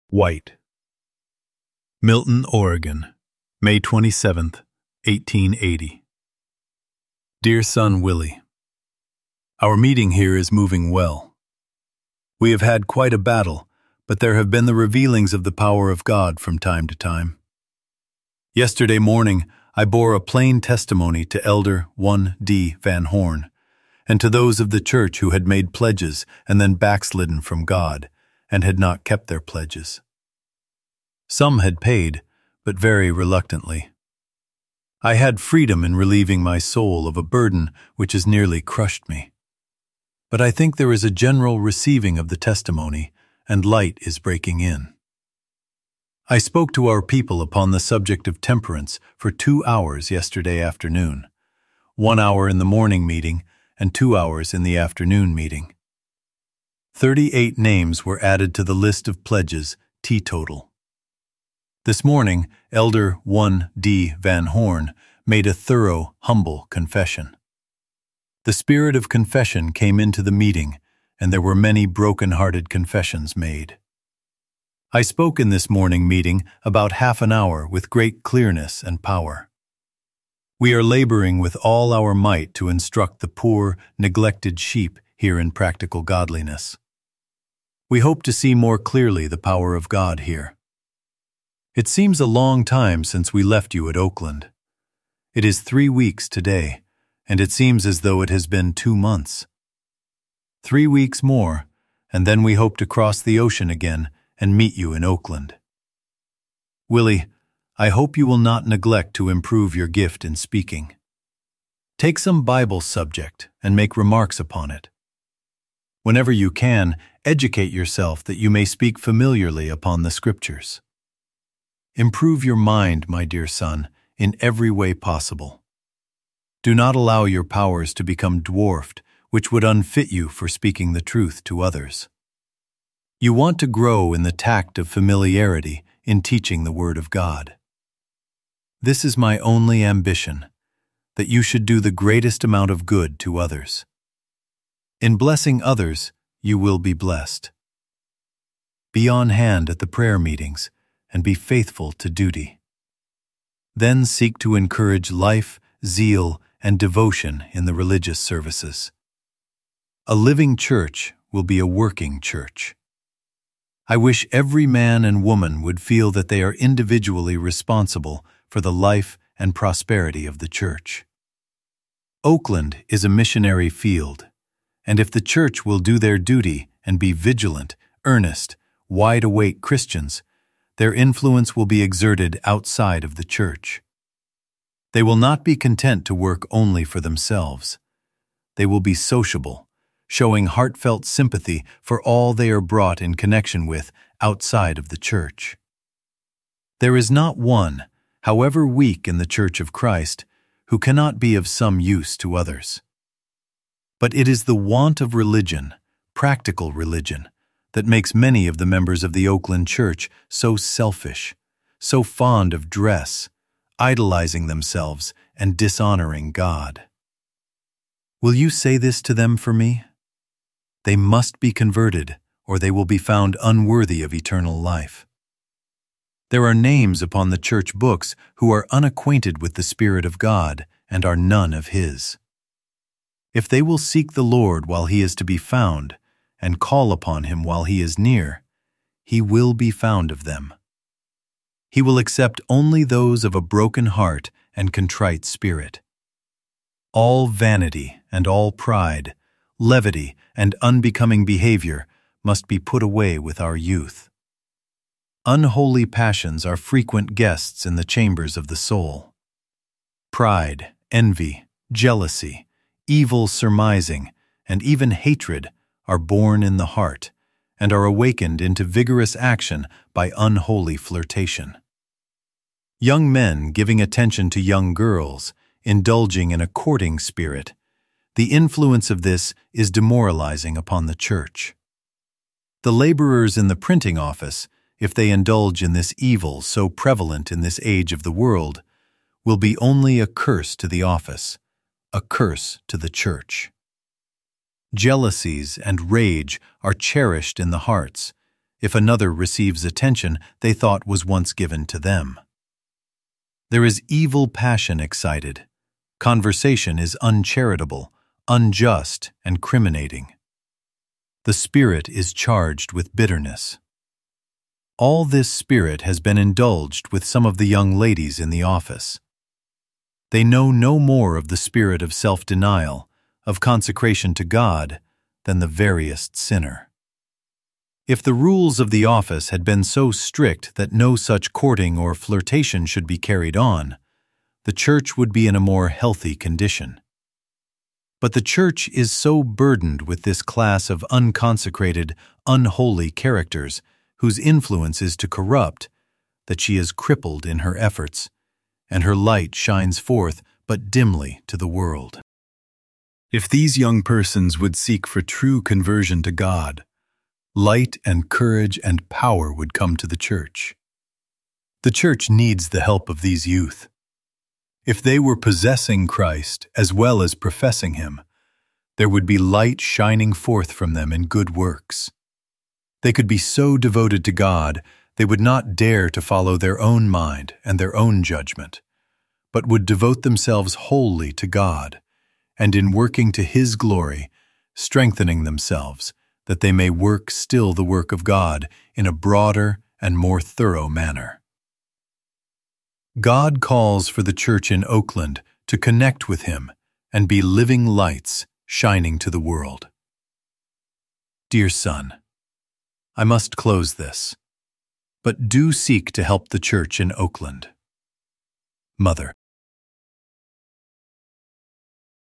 White. Milton, Oregon, May 27th, 1880. Dear son Willie, our meeting here is moving well. We have had quite a battle, but there have been the revealings of the power of God from time to time. Yesterday morning, I bore a plain testimony to Elder 1D Van Horn, and to those of the church who had made pledges and then backslidden from God, and had not kept their pledges. Some had paid, but very reluctantly. I had freedom in relieving my soul of a burden which has nearly crushed me. But I think there is a general receiving of the testimony, and light is breaking in. I spoke to our people upon the subject of temperance for 2 hours yesterday afternoon, 1 hour in the morning meeting and 2 hours in the afternoon meeting. 38 names were added to the list of pledges, teetotal. This morning, Elder 1D Van Horn made a thorough, humble confession. The spirit of confession came into the meeting, and there were many broken-hearted confessions made. I spoke in this morning meeting about half an hour with great clearness and power. We are laboring with all our might to instruct the poor, neglected sheep here in practical godliness. We hope to see more clearly the power of God here. It seems a long time since we left you at Oakland. It is 3 weeks today, and it seems as though it has been 2 months. 3 weeks more, and then we hope to cross the ocean again and meet you in Oakland. Willie, I hope you will not neglect to improve your gift in speaking. Take some Bible subject and make remarks upon it. Whenever you can, educate yourself that you may speak familiarly upon the Scriptures. Improve your mind, my dear son, in every way possible. Do not allow your powers to become dwarfed, which would unfit you for speaking the truth to others. You want to grow in the tact of familiarity in teaching the Word of God. This is my only ambition, that you should do the greatest amount of good to others. In blessing others, you will be blessed. Be on hand at the prayer meetings and be faithful to duty. Then seek to encourage life, zeal, and devotion in the religious services. A living church will be a working church. I wish every man and woman would feel that they are individually responsible for the life and prosperity of the church. Oakland is a missionary field, and if the church will do their duty and be vigilant, earnest, wide-awake Christians, their influence will be exerted outside of the church. They will not be content to work only for themselves. They will be sociable, showing heartfelt sympathy for all they are brought in connection with outside of the church. There is not one, however weak in the Church of Christ, who cannot be of some use to others. But it is the want of religion, practical religion, that makes many of the members of the Oakland Church so selfish, so fond of dress, idolizing themselves and dishonoring God. Will you say this to them for me? They must be converted, or they will be found unworthy of eternal life. There are names upon the church books who are unacquainted with the Spirit of God and are none of His. If they will seek the Lord while He is to be found, and call upon Him while He is near, He will be found of them. He will accept only those of a broken heart and contrite spirit. All vanity and all pride, levity and unbecoming behavior must be put away with our youth. Unholy passions are frequent guests in the chambers of the soul. Pride, envy, jealousy, evil surmising, and even hatred are born in the heart and are awakened into vigorous action by unholy flirtation. Young men giving attention to young girls, indulging in a courting spirit, the influence of this is demoralizing upon the church. The laborers in the printing office, if they indulge in this evil so prevalent in this age of the world, will be only a curse to the office, a curse to the church. Jealousies and rage are cherished in the hearts, if another receives attention they thought was once given to them. There is evil passion excited. Conversation is uncharitable, unjust, and criminating. The spirit is charged with bitterness. All this spirit has been indulged with some of the young ladies in the office. They know no more of the spirit of self-denial, of consecration to God, than the veriest sinner. If the rules of the office had been so strict that no such courting or flirtation should be carried on, the church would be in a more healthy condition. But the church is so burdened with this class of unconsecrated, unholy characters whose influence is to corrupt, that she is crippled in her efforts, and her light shines forth but dimly to the world. If these young persons would seek for true conversion to God, light and courage and power would come to the church. The church needs the help of these youth. If they were possessing Christ as well as professing Him, there would be light shining forth from them in good works. They could be so devoted to God, they would not dare to follow their own mind and their own judgment, but would devote themselves wholly to God, and in working to His glory, strengthening themselves, that they may work still the work of God in a broader and more thorough manner. God calls for the church in Oakland to connect with Him and be living lights shining to the world. Dear son, I must close this, but do seek to help the church in Oakland. Mother.